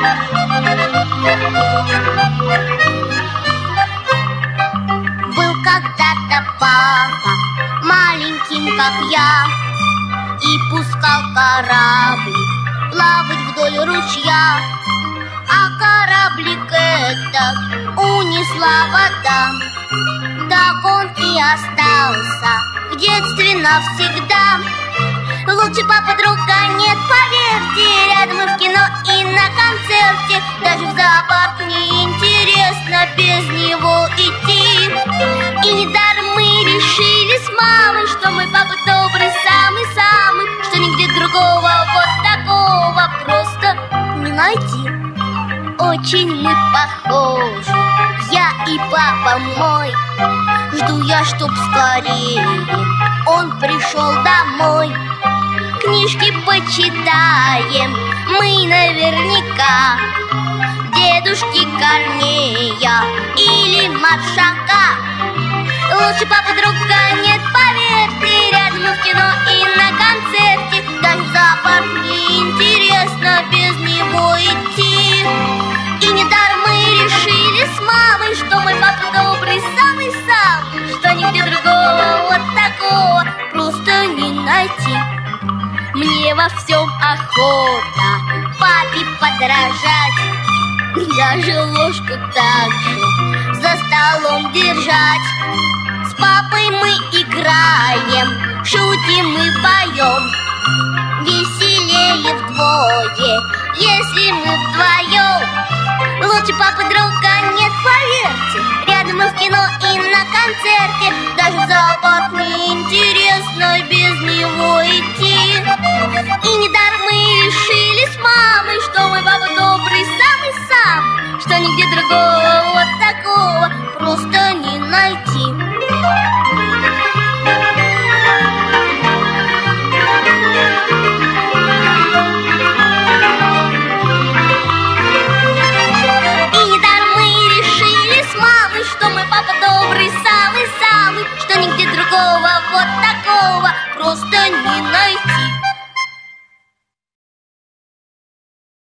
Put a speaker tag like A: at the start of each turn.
A: Был когда-то папа маленьким, как я, и пускал кораблик плавать вдоль ручья. А кораблик этот унесла вода, так он и остался в детстве навсегда. Лучше папа друга нет, поверьте, рядом и в кино, и на концерте. Даже в зоопарк неинтересно без него идти. И недаром мы решили с мамой, что мой папа добрый, самый-самый, что нигде другого вот такого просто не найти. Очень мы похожи, я и папа мой. Жду я, чтоб скорее он пришел домой. Книжки почитаем мы наверняка, дедушки Корнея или Маршака. Лучше папа друга нет, поверьте, рядом и в кино, и на концерте. Даже в зоопарк неинтересно без него идти. И недаром мы решили с мамой, что мой папа добрый, самый-самый, что нигде другого вот такого просто не найти. Мне во всем охота папе подражать, даже ложку так же за столом держать. С папой мы играем, шутим и поем, веселее вдвое, если мы вдвоем. Лучше папы друга нет, поверьте, рядом и в кино, и на концерте. Даже в зоопарк